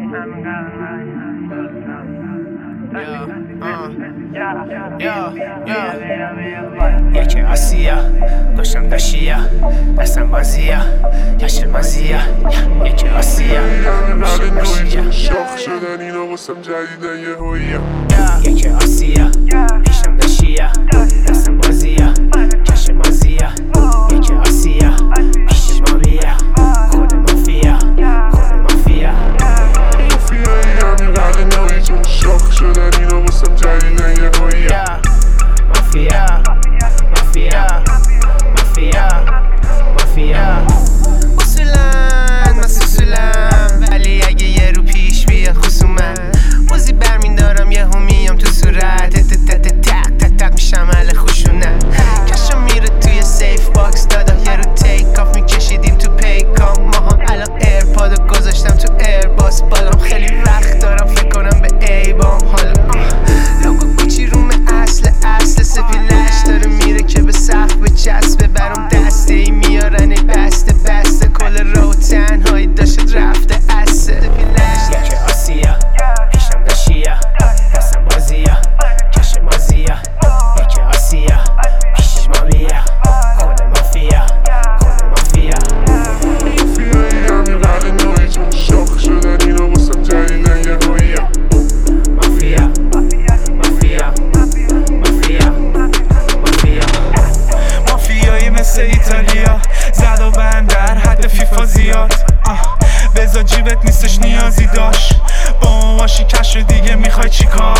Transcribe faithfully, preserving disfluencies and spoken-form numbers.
یکی آسیا داشتم داشیا دستم بازیا یاشر مازیا یکی آسیا داشتم داشیا شاخ شدن اینا واسم جدیدن یه هویه یکی آسیا پیشم داشیا دستم بازیا یاشر مازیا یکی آسیا پیش ما بیا خود مافیا خود مافیا مافیایی همین قرد نوعی چون شاخ شدن اینا واسم جدیدن یه هویه مافیا مافیا مافیا مافیا اصولاً من سوسولم ولی اگه یه رو پیش بیاد خصومت موزی برمین دارم یه همیم تو صورت تک تک تک تک میشم اهل خشونت کشم میره توی سیف باکس دادا یه رو تیک آف میکشیدیم تو پیکام ما هم الان ایرپادو گذاشتم تو ایرباس بالام خیلی وقت دارم فکر کنم به ایبام حالا لوگو گوچی روم اصل اصل سپیلش داره میره که به سقف به چسبه برام دسته ای میارن ای بسته بسته کل رو تنهایی داشت رفته اسه یکی آسیا پیشم داشیا دستم بازیا کش مازیا یکی آسیا پیش ما بیا خود مافیا خود مافیا مافیایی همین قرد نوعی چون شاخ شدن اینا واسم جدیدن یه هویه مافیا مافیا مافیا مافیا مافیایی مثل ایتالیا زد و بند در حد فیفا زیاد بذار جیبت نیستش نیازی داشت با ما باشی کش دیگه میخوای چی کار